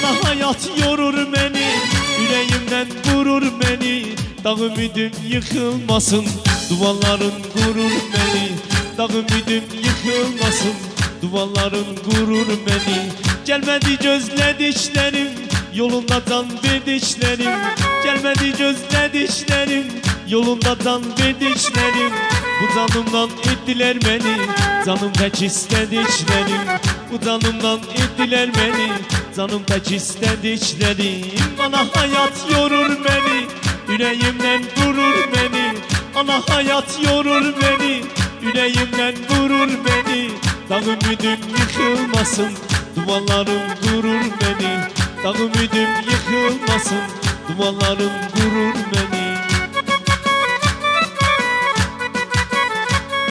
Bana hayat yorur beni, yüreğimden vurur beni. Dağ ümidim yıkılmasın, duvarların gurur beni. Dağ ümidim yıkılmasın, duvarların gurur beni. Gelmedi gözlediklerim, yolunda can verdiklerim. Gelmedi gözlediklerim, yolunda can verdiklerim. Bu canımdan ettiler beni, canım pek istediklerim. Bu canımdan ettiler beni, canım pek istediklerim. Bana hayat yorur beni, yüreğimden vurur beni. Ana hayat yorur beni, yüreğimden vurur beni. Dağ ümidim yıkılmasın, duvarlarım gurur beni. Dağ ümidim yıkılmasın, duvarlarım gurur beni.